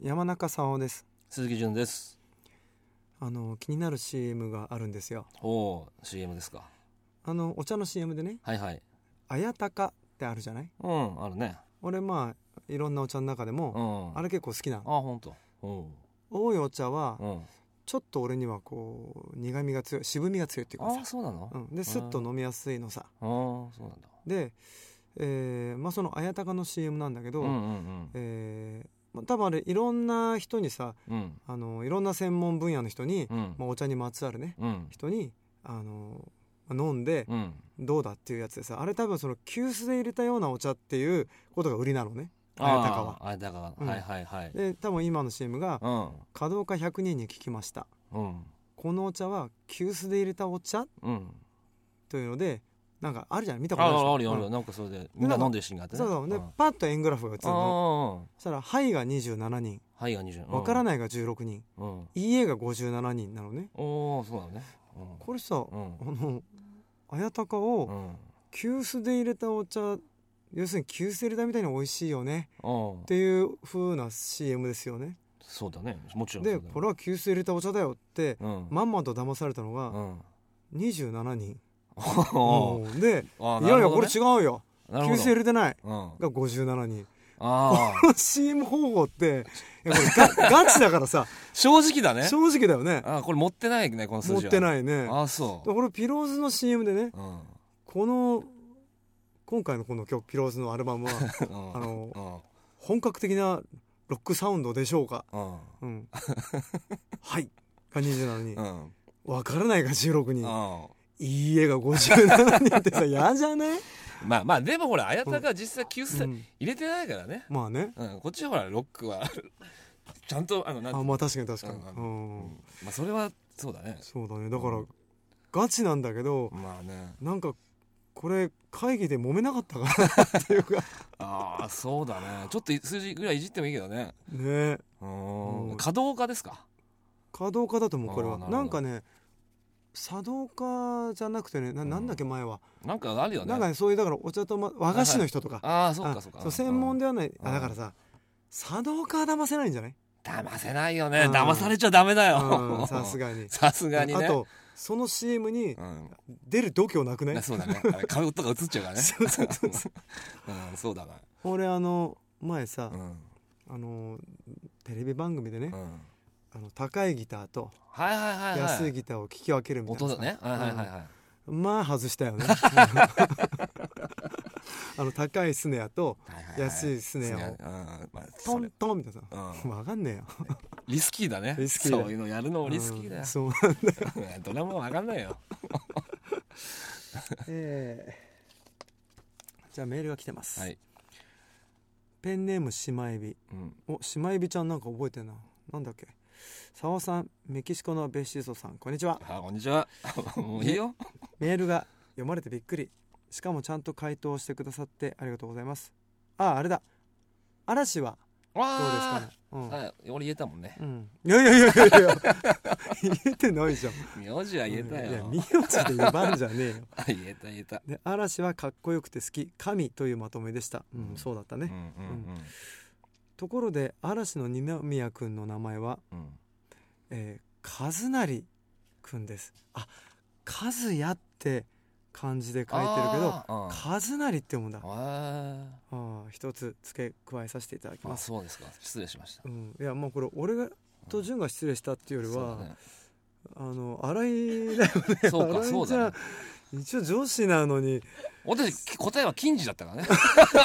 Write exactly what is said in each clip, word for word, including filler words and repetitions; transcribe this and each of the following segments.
山中さおです。 鈴木純です。 あの気になる シーエム があるんですよ。 おー シーエム ですか。 あのお茶の シーエム でね、 はいはい。 綾鷹ってあるじゃない。 うんあるね。 俺まあいろんなお茶の中でも、 うん、 あれ結構好きなの。 あ本当。うん多いお茶は、 うん、 ちょっと俺にはこう苦みが強い、渋みが強いっていうかさ、 あそうなの、 うん、でスッと飲みやすいのさ。 あそうなんだ。 で、えーまあ、その綾鷹の シーエム なんだけど、 うんうんうんえーまあ、多分あれいろんな人にさ、 うんあのいろんな専門分野の人に、 うんまあ、お茶にまつわるねうん人にあの飲んでうんどうだっていうやつでさ、あれ多分その急須で入れたようなお茶っていうことが売りなのね、綾鷹は。 あ綾鷹は、 うんはいはいはい。 で多分今の シーエム がうん華道家ひゃくにんに聞きました、 うんこのお茶は急須で入れたお茶うんというので、なんかあるじゃん、見たことあるでしょ。 ああるよあるよ、 うんなんかそれでみんな飲んでるシーンがあってね。 そうそうで、 んパッと円グラフが映るの。 あそしたらはいがにじゅうななにん、 あはいがにじゅう、 わからないがじゅうろくにん、 うん、うん、 いいえがごじゅうななにんなのね。 おおそうなのね。 これさ、 うんうんあの綾鷹うをん急須で入れたお茶、要するに急須で入れたみたいに美味しいよねうんっていう風な シーエム ですよね。 そうだね、もちろんでそうだよ。 これは急須で入れたお茶だよってうんまんまと騙されたのがうんにじゅうななにん、 おーうんであいやいやこれ違うよ、 なるほど急須で入れてないうんがごじゅうななにん。 ああこの シーエム 方法っていやこれ ガ, ガチだからさ正直だね。 正直だよね。 あこれ持ってないねこの数字は。 持ってないね。 あそうでこれピローズの シーエム でね、 うんこの今回のこの曲ピローズのアルバムはうんあのうん本格的なロックサウンドでしょうか、 うんうん、はいがにじゅうななにん、 うんわからないがじゅうろくにん、 うんいいえがごじゅうななにんってさ嫌じゃない？ まあまあでもほら綾鷹が実際急須うん入れてないからね。 まあね、 うんこっちはほらロックはちゃんとあのなんあまあ確かに確かに、 うんうんうんまあそれはそうだね。 そうだね。だから、 うんガチなんだけど、 まあね。 なんかこれ会議で揉めなかったかなっていうかああそうだね。ちょっと数字ぐらいいじってもいいけどね。 ね。 ううんん華道家ですか。 華道家だと思うこれは。 あーなるほどなんかね茶道家じゃなくてね な, なんだっけ前は、 なんかあるよね。 なんかねそういうだからお茶と、ま、和菓子の人とか、 ああそうあかそうか。 そう専門ではない、 うんあだからさ茶道家は騙せないんじゃない？ 騙せないよね。 うん騙されちゃダメだうんよ。 さすがにさすがにね。 あとその シーエム にうん出る度胸なくない？ そうだね。あれ顔とか映っちゃうからね。 そうそうそうそううんそうだな。 俺あの前さ、 うんあのテレビ番組でね、 うんあの高いギターとはいはいはいはい。 安いギターを聴き分けるみたいなさ音だね。はいはいはいはい。 うんまあ外したよねあの高いスネアと安いスネアをうんまあトそれントンみたいなさ、 うん分かんねえよリスキーだね。 リスキーだそういうのやるのもリスキーだようん。そうドラムは分かんないよ。 えーじゃあメールが来てます、 はい。 ペンネームしまえび。 うんおしまえびちゃんなんか覚えてるな。なんだっけ、澤さん、メキシコのベッシーソさん、こんにちは。 あこんにちは。もういいよ。 メールが読まれてびっくり、しかもちゃんと回答してくださってありがとうございます。ああ、あれだ、嵐はどうですかね。うんあ俺言えたもんね。 うん、いやいやいやいやいや言えてないじゃん。 名字は言えたよ。 いや名字で言ばんじゃねえよあ言えた言えた。 で嵐はかっこよくて好き、神というまとめでした、うんうんそうだったね、 うんうんところで嵐の二宮くんの名前は、 うんうん。 えー、和成くんです。あ、和也って漢字で書いてるけどあー和成って読むんだ。 ああー一つ付け加えさせていただきあます。 そうですか。失礼しました。 うん、いやもうこれ俺がと潤が失礼したっていうよりは、 そうだねあの新井だよね。 そうか新井そうだね。 じゃ一応女子なのに私答えは金次だったからね。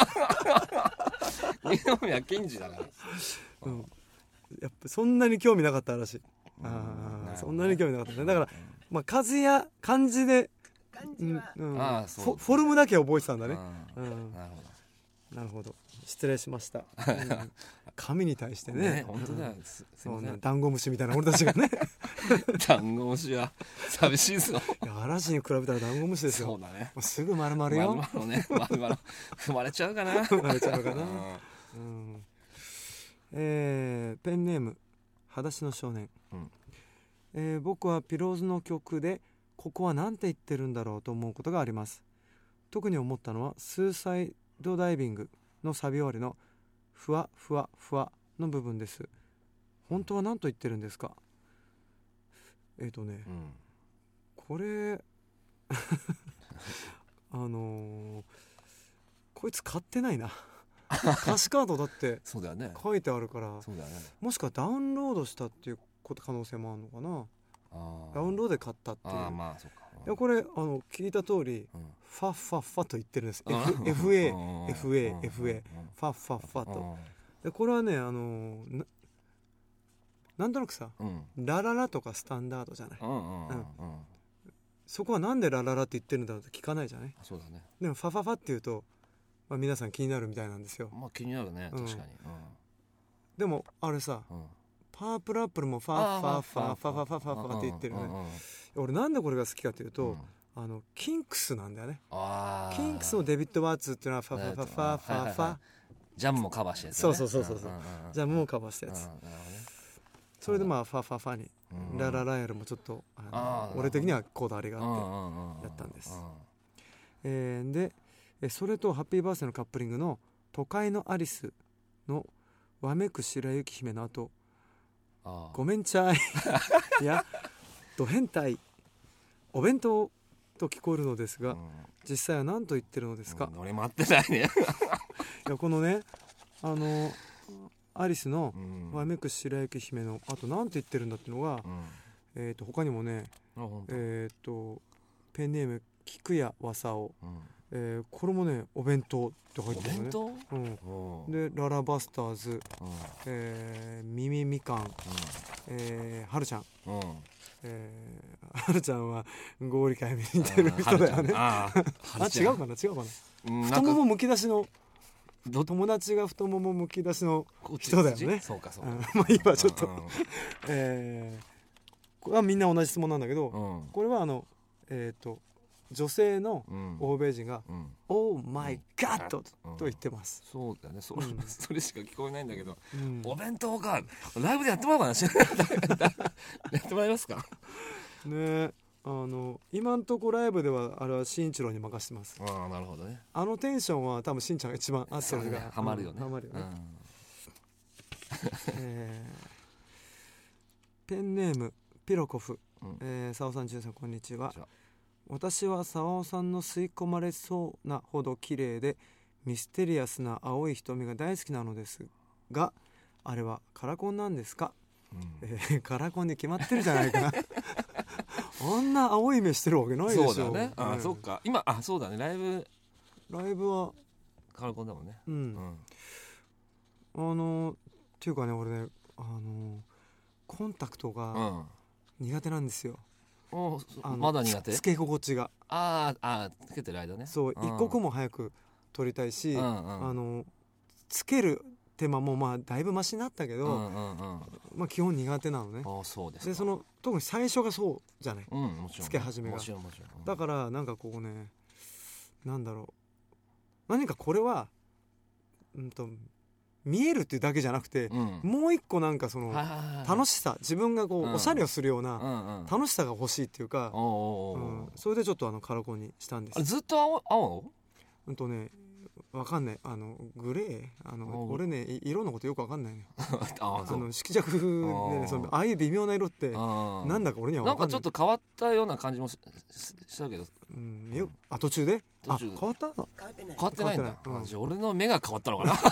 二宮金次だから。 うん、やっぱそんなに興味なかった嵐。 うんあなるほどねあそんなに興味なかったね。だからまあ和也漢字でうんうんああそうフォフォルムだけ覚えてたんだね。 ううんんなるほど。 なるほど、失礼しました、うん神に対してねね本当だよ。すすいそうねません。 ダンゴムシみたいな俺たちがねダンゴムシは寂しいぞ。 いや嵐に比べたらダンゴムシですよ。もそうだね。 うすぐ丸々 まるよ。 まるね。まるまる踏まれちゃうかな。 生まれちゃうかな、 うんうんえーペンネーム裸足の少年、 うんえー僕はピローズの曲でここは何て言ってるんだろうと思うことがあります。特に思ったのはスーサイドダイビングのサビ終わりのふわふわふわの部分です。 本当は何と言ってるんですか。えっ、ー、とね、 うん、 これあのー、こいつ買ってないな歌詞カードだってそうだよね、 書いてあるから、 そうだよね、 もしくはダウンロードしたっていうこと可能性もあるのかな。 あダウンロードで買ったっていう。 あまあそうか、 いやこれあの聞いた通り、 うん、 ファッファッファと言ってるんです。 うん F- エフエーうんエフエーうんエフエーうんファッファッファと。 うんでこれはねあのななんとなくさ、 うんラララとかスタンダードじゃない。 うんうんうんうん、 そこはなんでラララって言ってるんだろうって聞かないじゃない。 そうだね、 でもファファファって言うと、まあ、皆さん気になるみたいなんですよ。 まあ気になるね、 うん確かに、 でもあれさ、 うんうん、 パープルアップルもファッファッファファファファファファって言ってるね。 うんうんうん、 俺なんでこれが好きかというと、 うん、 あのキンクスなんだよね。 あキンクスのデビッド・ワーツっていうのはファファファファファファ、 ジャムもカバーしてるやつ、ね、 そうそうそうそう、 んんんジャムもカバーしたやつ、 うん、なるほどね、 それでまあファファファに、 うん、 ラララやるもちょっとあのあ俺的にはこだわりがああってやったんです、 うんうんうん、 えー、でえそれとハッピーバースデーのカップリングの都会のアリスのわめく白雪姫の後、 あごめんちゃいいやド変態お弁当と聞こえるのですが、 うん、 実際は何と言ってるのですか。 うん、俺待ってないねいやこのねあのアリスのうんわめく白雪姫のあと何て言ってるんだっていうのが、 うん、 えー、と他にもね、 あ本当、 えー、とペンネーム菊谷正雄、 うん、 えー、これもねお弁当って入おってるよね。 弁当、 うんおう、 でララバスターズ、 うんえー、ミミみかん、えー、はるちゃん、 うんうん、 えー、はるちゃんは合理会に似てる人だよね。 ああ違うかな違うかな、 うん、 太ももむき出しのど友達が太ももむき出しのこっち人だよね。 そうかそうか、 うんまあ今ちょっと、 うんうんえー、これはみんな同じ質問なんだけど、 うんこれはあのえっ、と女性のうん欧米人がうん 「オーマイガッド!」 うんと言ってます。 そうだねそ,、 うんそれしか聞こえないんだけど、 うんお弁当かライブでやってもらおうかなやってもらえますか。 ねあの今んとこライブではあれは慎一郎に任せてます。 ああなるほどね、 あのテンションは多分しんちゃんが一番合ってるねがハマるよね、 うんハマるよね、 うんえーペンネームピロコフ、 うんえー、沢尾さん、じゅんさん、こんにちは。 じゃあ私は沢尾さんの吸い込まれそうなほど綺麗でミステリアスな青い瞳が大好きなのですが、あれはカラコンなんですか。 うんえーカラコンに決まってるじゃないかなあんな青い目してるわけないでしょ。 そうだね、あ、 ねそっか今あそうだねライブライブはカラコンだもんね、 うん、 うんあのっていうかね俺ねあのコンタクトうがん、 苦手なんですよ。 おあのまだ苦手つつけ心地が。 あーあーつけてる間ねそう、 うん一刻も早く撮りたいし、 うんうんあのつける手間もまあだいぶマシになったけど、 うんうんうんまあ基本苦手なのね。 あそうですかでその特に最初がそうじゃない。 うんもちろんつけ始めがもちろんもちろん、うんだからなんかこうね、なんだろう、何かこれはうんと見えるっていうだけじゃなくて、 うんもう一個なんかそのはいはいはいはい楽しさ、自分がこう、 うんおしゃれをするようなうんうん楽しさが欲しいっていうか、 おうおうおううん、それでちょっとあのカラコンにしたんです。 あれずっと青青うんとねわかんない、あのグレー、あのお俺ねい色のことよくわかんないのよ。 あそうあの色弱でね、 あそのああいう微妙な色ってあーなんだか俺にはなんかわかんない。 ちょっと変わったような感じもしししたけどうん、よあ途中であ途中で変わったの。 変わってないんだ変わってないうんあじゃあ俺の目が変わったのかな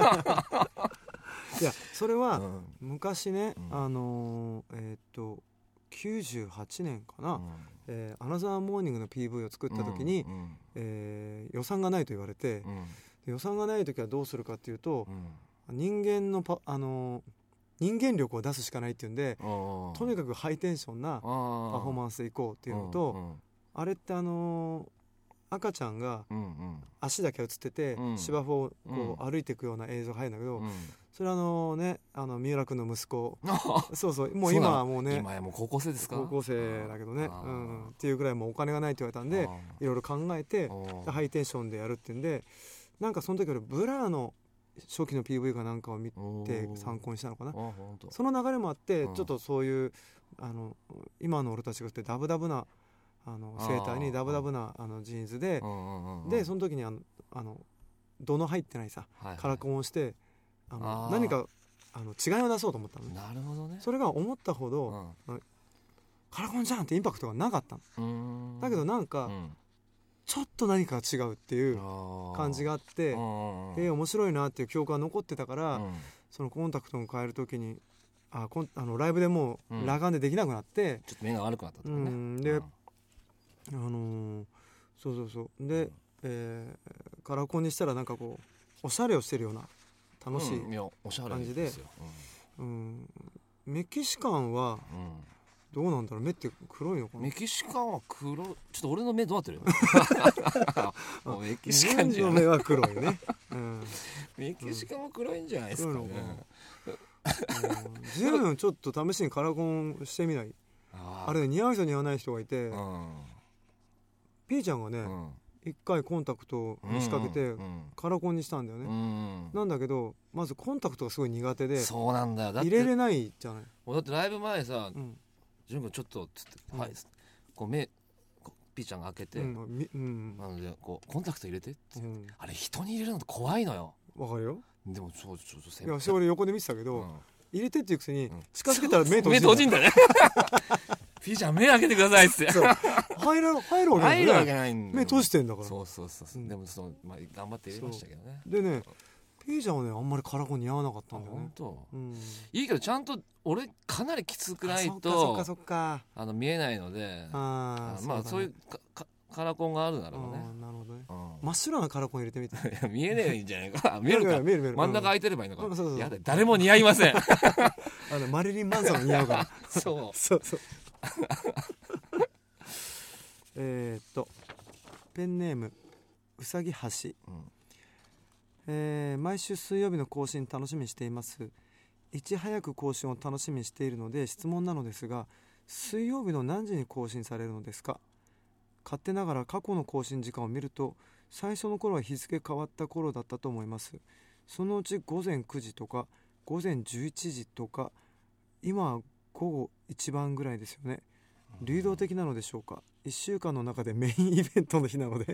いやそれは、 うん昔ね、 うんあのーえーっときゅうじゅうはちねんかな、 うんえーアナザーモーニングの ピーブイ を作った時に、 うんえー予算がないと言われて、 うん予算がない時はどうするかっていうとう、ん人間のパ、あのー人間力を出すしかないっていうんで、 うんとにかくハイテンションなパパフォーマンスでいこうっていうのと、あれってあのー赤ちゃんがうんうん足だけ映ってて、 うん芝生をこうう歩いていくような映像が入るんだけど、 うんそれはあのねあの三浦君の息子、 あそうそうもうそうなの今はもうね今やもう高校生ですか高校生だけどね、 あーうん、っていうぐらいもうお金がないって言われたんでいろいろ考えてでハイテンションでやるっていうんで、なんかその時俺ブラーの初期の ピーブイ かなんかを見て参考にしたのかな。その流れもあってうんちょっとそういうあの今の俺たちがってダブダブなあのセーターにダブダブなあのジーンズででその時にあのあの度の入ってないさカラコンをしてあのあー何かあの違いを出そうと思ったの。 なるほどね。 それが思ったほど、うん、カラコンじゃんってインパクトがなかったの。うーんだけどなんか、うん、ちょっと何か違うっていう感じがあって、えー、面白いなっていう記憶が残ってたから、うん、そのコンタクトを変えるときにあコンあのライブでもう裸眼でできなくなって、うん、 ちょっと目が悪くなったとかね、 うん、で、うん、あのー、そうそうそうで、うんえー、カラコンにしたらなんかこうおしゃれをしてるような楽しい感じで、うん、メキシカンはどうなんだろう、目って黒いのかな。 メキシカンは黒い。ちょっと俺の目どうなってるよメキシカンじゃん。 自分の目は黒いね、うん、 メキシカンも黒いんじゃないですかね、 ジェルちょっと試しにカラコンしてみない。 あ, あれ、ね、似合う人似合わない人がいて、うん、ピーちゃんがね、うん一回コンタクトに仕掛けてカラコンにしたんだよね、うんうん、なんだけどまずコンタクトがすごい苦手で、 そうなんだよ、だって入れれないじゃない。 だってライブ前さ、うん、純君ちょっとっつって、うん、はいこう目ピーちゃんが開けて、うんうん、なのでこうコンタクト入れてって、うん、あれ人に入れるのって怖いのよ。 わかるよ。 でもそうちょっと先輩、いや俺横で見てたけど、うん、入れてっていうくせに近づけたら目閉じんだ、 目閉じんだねピーちゃん目開けてくださいっつって入る入るわけない、ね、 入るわけないんだよ。 目閉じてんだから。 そうそうそう、うん、でもその、まあ、頑張って入れましたけどね。 でねピーちゃんはねあんまりカラコン似合わなかったんだよね。 本当、うん、いいけどちゃんと俺かなりきつくないとそっかそっかあの見えないので、あまあそういうかかカラコンがあるならばね。 なるほどね、うん、真っ白なカラコン入れてみていや見えないんじゃないか見えるか見える見える真ん中空いてればいいのか、うん、そうそうそうやだ誰も似合いませんあのマリリン・マンソンが似合うからそうそうそうえっとペンネームうさぎはし、うんえー、毎週水曜日の更新楽しみにしています。いち早く更新を楽しみにしているので質問なのですが、水曜日の何時に更新されるのですか。勝手ながら過去の更新時間を見ると最初の頃は日付変わった頃だったと思います。そのうち午前くじとか午前じゅういちじとか今は午後一番ぐらいですよね。流動的なのでしょうか。いっしゅうかんの中でメインイベントの日なので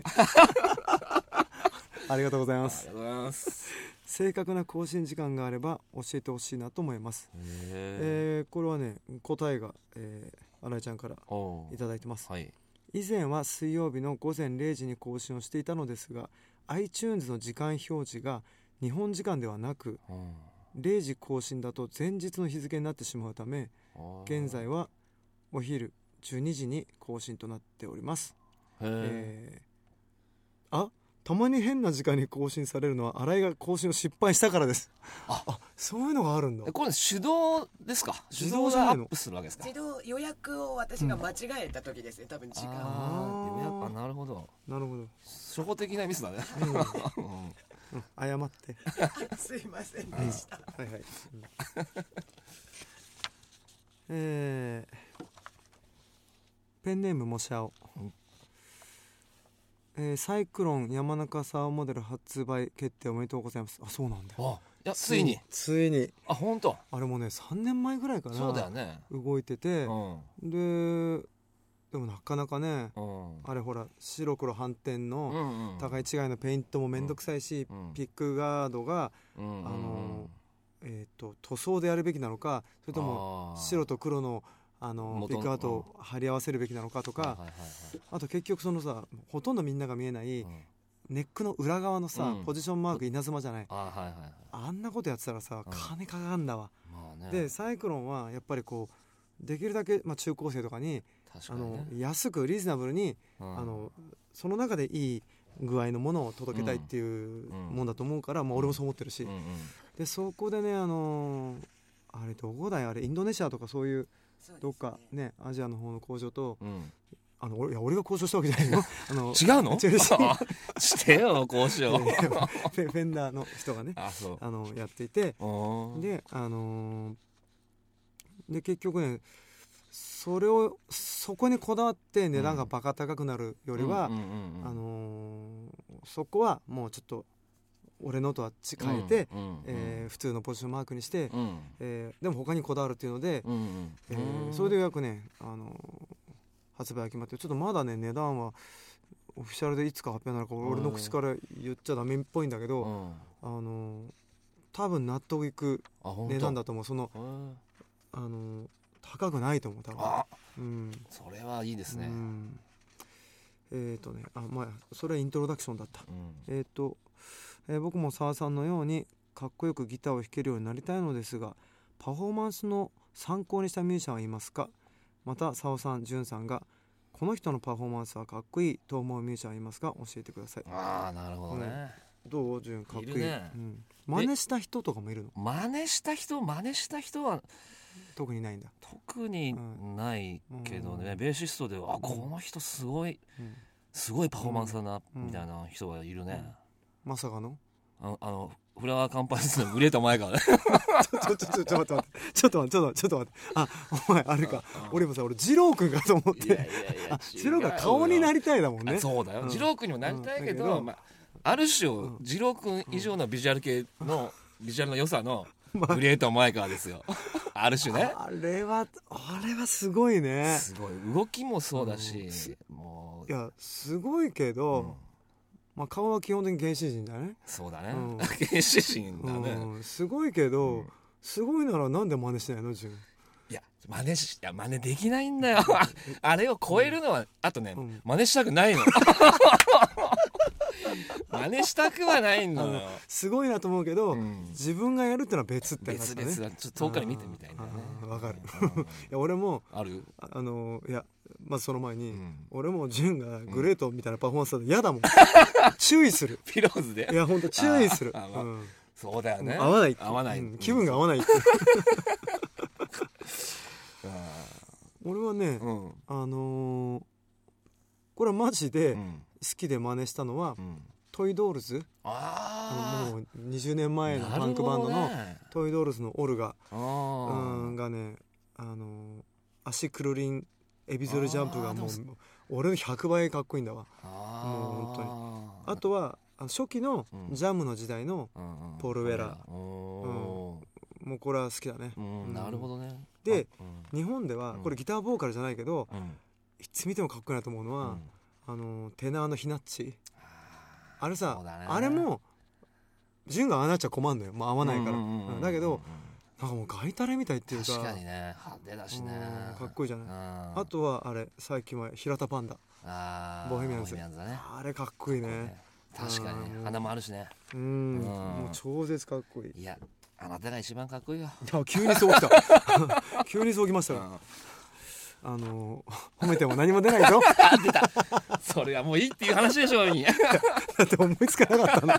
ありがとうございます。 ありがとうございます。 正確な更新時間があれば教えてほしいなと思います。えー、これはね答えが、えー、新井ちゃんからいただいてます、はい、以前は水曜日の午前れいじに更新をしていたのですが iTunes の時間表示が日本時間ではなく、うん、れいじ更新だと前日の日付になってしまうため現在はお昼じゅうにじに更新となっております。えー、あたまに変な時間に更新されるのは新井が更新を失敗したからです。 あ, あそういうのがあるんだ。 これ手動ですか。手動じゃアップするわけですか。 自動予約を私が間違えた時ですね、うん、多分時間あ予約あなるほどなるほど初歩的なミスだね、 うんうん、謝ってすいませんでした、 うん、はいはい、うん、えー、ペンネームもしゃお、うんえー、サイクロン山中サーモデル発売決定おめでとうございます。あそうなんだよ。 あいやついについにあ本当あれもねさんねんまえぐらいかな。 そうだよね動いてて、うん、ででもなかなかね、うん、あれほら白黒反転の互い違いのペイントもめんどくさいし、うん、ピックガードが、うん、あのえー、と塗装でやるべきなのかそれとも白と黒のあのピックアウトを貼り合わせるべきなのかとか、はいはいはいはい、あと結局そのさほとんどみんなが見えない、うん、ネックの裏側のさ、うん、ポジションマーク稲妻じゃない、あ、はいはいはい、あんなことやってたらさ、うん、金かかんだわ、まあね、でサイクロンはやっぱりこうできるだけ、まあ、中高生とかに、確かにね、あの安くリーズナブルに、うん、あのその中でいい具合のものを届けたいっていうもんだと思うから、うん、まあ、俺もそう思ってるし、うんうんうん、でそこでねあのあれどこだよあれインドネシアとかそういうどっかねアジアの方の工場と、うん、あの俺いや俺が交渉したわけじゃないよあの違うの違うしてよ交渉フェ, フェンダーの人がね あ, そうあのやっていてであのー、で結局ねそれをそこにこだわって値段がバカ高くなるよりは、うんあのー、そこはもうちょっと俺のとは変えて、うんうんえー、普通のポジションマークにして、うんえー、でも他にこだわるっていうので、うんうんえー、それでようやくね、あのー、発売が決まってちょっとまだね値段はオフィシャルでいつか発表になるか俺の口から言っちゃダメっぽいんだけど、うん、あのー、 多分納得いく値段だと思う。そのあの高くないと思う多分。 あ、うん、それはいいですね。うん、 えっ、ー、とねあまあそれはイントロダクションだった。うん、えっ、ー、と、えー、僕も澤さんのようにかっこよくギターを弾けるようになりたいのですが、パフォーマンスの参考にしたミュージシャンはいますか？また澤さん、潤さんがこの人のパフォーマンスはかっこいいと思うミュージシャンはいますか？教えてください。 ああ、なるほどね。 うん、どう？潤かっこいい。いるね。うん、真似した人とかもいるの？ 真似した人真似した人は特にないんだ。 特にないけどね、うん、ベーシストでは、うん、この人すごい、うん、すごいパフォーマンスだな、うん、みたいな人がいるね。 うん、まさかのああのフラワーカンパニーのグレート前からね。 ちょちょちょちょ待って待ってちょっと待ってちょっとちょっと待ってあお前あれか俺もさ俺二郎くんかと思って。いやいやいや二郎が顔になりたいだもんね。 そうだよ、うん、二郎くんにもなりたいけど、うん、まあ、ある種、うん、二郎くん以上のビジュアル系の、うん、ビジュアルの良さのグレート前からですよ。ある種ね。 あれはあれはすごいね。 すごい動きもそうだし、うん、もういやすごいけど、うん、まあ、顔は基本的に原始人だね。 そうだね、うん、原始人だね、 うん、すごいけど、うん、すごいならなんで真似しないの？潤。 いや真似しいや真似できないんだよ。あれを超えるのは、うん、あとね、うん、真似したくないの。真似したくはないのよ。 すごいなと思うけど、うん、自分がやるってのは別って話だね。別々だ。ちょっと遠くから見てみたいんだよね。 わかる。いや俺もあるあのいやまずその前に、うん、俺も潤がグレートみたいなパフォーマンスだと嫌だもん。注意する。 ピローズで。 いや本当注意する。 ああ、まあうん、そうだよね。 合わない。 合わない、 うん。気分が合わないって。俺はね、うん、あのー、これはマジで好きで真似したのは、うん、トイドールズ。あもうにじゅうねんまえのパンクバンドのトイドールズのオルガ、うん、がね、あのー、足くるりんエビゾルジャンプがもう俺のひゃくばいかっこいいんだわ。もう本当に。あとは初期のジャムの時代のポール・ウェラー、うん、もうこれは好きだね、 うんうん、なるほどね。 で、うん、日本ではこれギターボーカルじゃないけど、うん、いつ見てもかっこいいなと思うのは、うん、あのテナーのヒナッチ。あれさ、ね、あれも潤がああなっちゃ困るのよ、もう合わないから、うんうん、だけどなんかもうガイタレみたいっていうか、 確かにね、派手だしね、 かっこいいじゃない。あとはあれ最近は平田パンダ、あボヘミアンズ、ね、あれかっこいいね。 確かに鼻もあるしね。 うん、もう超絶かっこいい。 いやあなたが一番かっこいいよ。 いや急にそうきた。急にそうきましたよ。あの褒めても何も出ないぞ。 出た。それはもういいっていう話でしょうに。だって思いつかなかったの。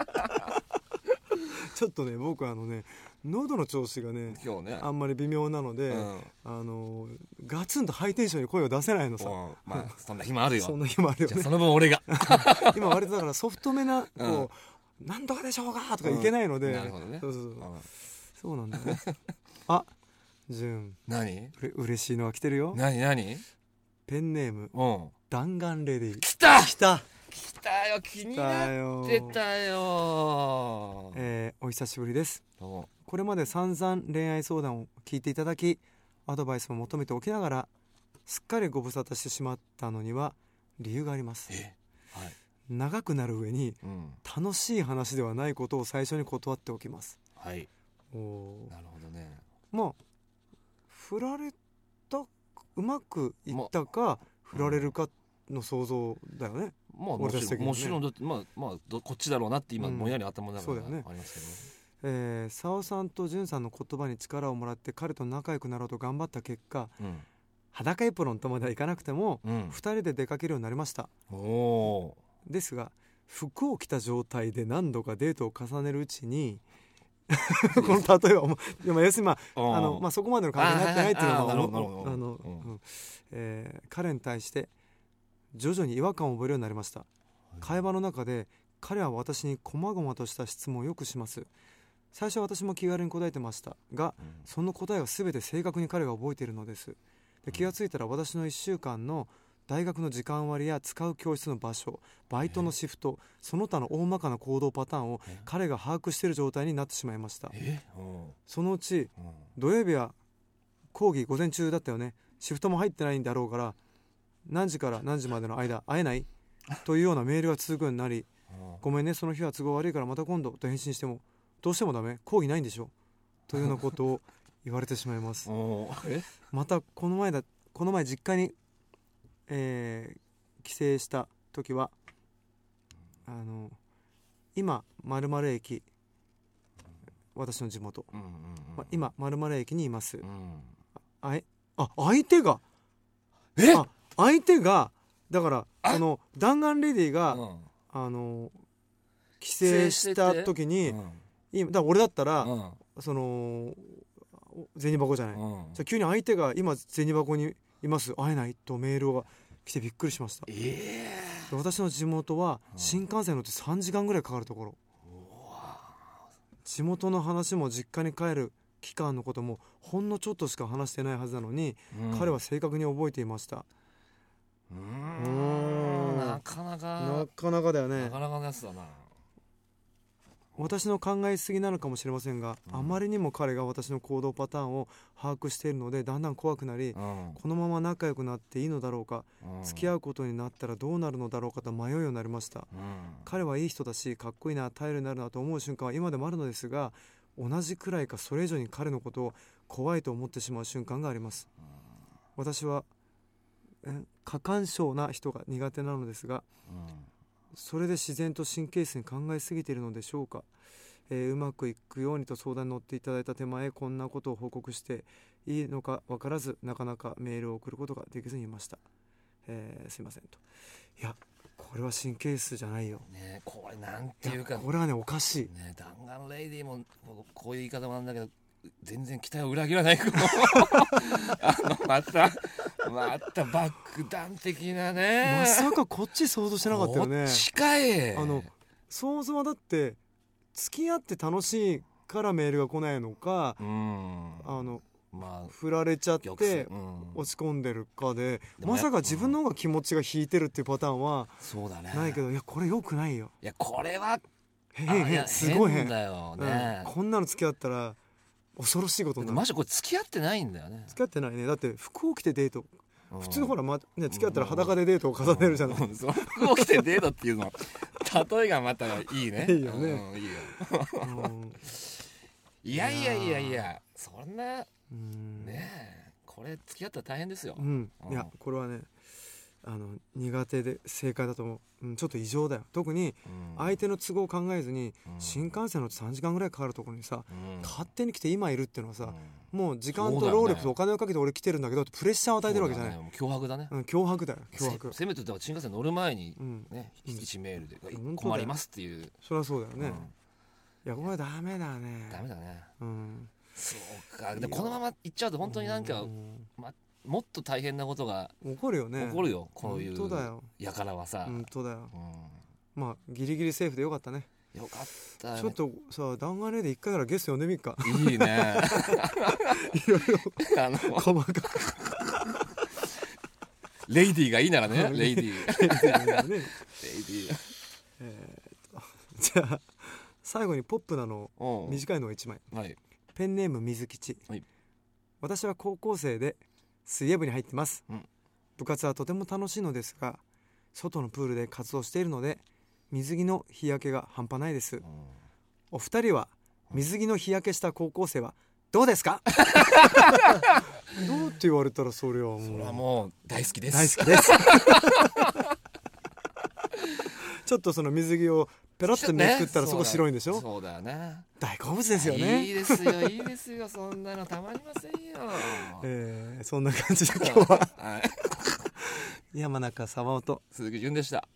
ちょっとね僕あのね喉の調子が ね, 今日ねあんまり微妙なので、うん、あのガツンとハイテンションに声を出せないのさ、 まあ、そんな日もあるよ。 そんな日もあるよね。 じゃあその分俺が今割とだからソフトめなこう、うんなんとかでしょうかとかいけないので、うん、なるほどね。そうそうそう、うん、そうなんだね。あ、潤。 何？ うれ嬉しいのが来てるよ。 何何？ ペンネーム、うん、弾丸レディ。 来た来た来たよ、気になってたよ。 えー、お久しぶりです。これまで散々恋愛相談を聞いていただき、アドバイスも求めておきながらすっかりご無沙汰してしまったのには理由があります。え、はい、長くなる上に、うん、楽しい話ではないことを最初に断っておきます。はい。おなるほどね。まあ振られたうまくいったか、ま、振られるかの想像だよね。 まあもちろん、ね、もちろんだってまあまあこっちだろうなって今ぼんやり頭の中でありますけど、 うんねえー、沢さんと潤さんの言葉に力をもらって彼と仲良くなろうと頑張った結果、うん、裸エプロンとまではいかなくても、うん、ふたりで出かけるようになりました。おですが服を着た状態で何度かデートを重ねるうちにこの例えば今要するに、まああのまあ、そこまでの関係になってないっていうのは彼に対して徐々に違和感を覚えるようになりました。会話の中で彼は私に細々とした質問をよくします。最初は私も気軽に答えてましたが、うん、その答えは全て正確に彼が覚えているのです。で気がついたら私のいっしゅうかんの大学の時間割や使う教室の場所、バイトのシフト、その他の大まかな行動パターンを彼が把握している状態になってしまいました。そのうち土曜日は講義午前中だったよね、シフトも入ってないんだろうから何時から何時までの間会えないというようなメールが続くようになり、ごめんねその日は都合悪いからまた今度と返信してもどうしてもダメ、講義ないんでしょというようなことを言われてしまいますえまたこの前だこの前実家に、えー、帰省した時はあの今〇〇駅、私の地元、うんうんうんまあ、今〇〇駅にいます、うん、あえあ相手がえあ相手がだからその弾丸レディが、うん、あの帰省した時に、うん、今だから俺だったら、うん、その銭箱じゃない、うん、じゃ急に相手が今銭箱にいます会えないとメールが来てびっくりしました、 えー、私の地元は新幹線乗ってさんじかんぐらいかかるところ、うん、地元の話も実家に帰る期間のこともほんのちょっとしか話してないはずなのに、うん、彼は正確に覚えていました。 うーんなかなかなかなかだよね。 なかなかのやつだな。 私の考えすぎなのかもしれませんが、うん、あまりにも彼が私の行動パターンを把握しているのでだんだん怖くなり、うん、このまま仲良くなっていいのだろうか、うん、付き合うことになったらどうなるのだろうかと迷うようになりました、うん、彼はいい人だしかっこいいな頼りになるなと思う瞬間は今でもあるのですが、同じくらいかそれ以上に彼のことを怖いと思ってしまう瞬間があります、うん、私は過干渉な人が苦手なのですが、うんそれで自然と神経質に考えすぎているのでしょうか、えー、うまくいくようにと相談に乗っていただいた手前、こんなことを報告していいのか分からずなかなかメールを送ることができずにいました、えー、すいませんと。いやこれは神経質じゃないよ、 ね、これなんていうかこれはねおかしい、 ね、弾丸レイディもこういう言い方もなんだけど全然期待を裏切らないあのまたまた爆弾的なね、 まさかこっち想像してなかったよね。 こっちかい。 あの想像はだって付き合って楽しいからメールが来ないのか、うん、あの、まあ、振られちゃって、うん、落ち込んでるかで、まさか自分の方が気持ちが引いてるっていうパターンはないけど、いやこれ良くないよ。 いやこれは変変すごい変だよね、 うん、こんなの付き合ったら恐ろしいことになる。 マジこれ付き合ってないんだよね。 付き合ってないね。だって服を着てデート、うん、普通ほら、まね、付き合ったら裸でデートを重ねるじゃない、うんうん、 服を着てデートっていうの例えがまたいいね。 いいよね、 うん、いいよいやいやいやいやそんなうんねえこれ付き合ったら大変ですよ、 うんうん、いやこれはねあの苦手で正解だと思う、うん、ちょっと異常だよ。特に相手の都合を考えずに、うん、新幹線のさんじかんぐらいかかるところにさ、うん、勝手に来て今いるっていうのはさ、うん、もう時間と労力とお金をかけて俺来てるんだけどってプレッシャーを与えてるわけじゃない、ね、 脅迫だね、 うん、脅迫だよ脅迫。 せ, せめて新幹線乗る前にね、うん、いちメールで、うん、困りますっていう。 そりゃそうだよね、うん、いやこれはダメだね。 ダメだね、うん、そうか。でこのまま行っちゃうと本当になんか、うんまもっと大変なことが起こるよね。 起こるよこういうやからはさ。 本当だよ、うん、まあギリギリセーフでよかったね。 よかったね。 ちょっとさ弾丸で一回からゲスト呼んでみっか。 いいねいろいろあの細かくレイディーがいいならねレイディーレイディー、ね、 えー、じゃあ最後にポップなの短いのをいちまい、はい、ペンネーム水吉、はい、私は高校生で水泳部に入ってます、うん、部活はとても楽しいのですが外のプールで活動しているので水着の日焼けが半端ないです、うん、お二人は水着の日焼けした高校生はどうですかどうって言われたらそれはもうそれはもう大好きです大好きですちょっとその水着をペロッとめくったらそこ白いんでしょ。 そうだよね。 大好物ですよね。 いいですよいいですよそんなのたまりませんよえー、そんな感じで今日は、はい、山中沢音鈴木純でした。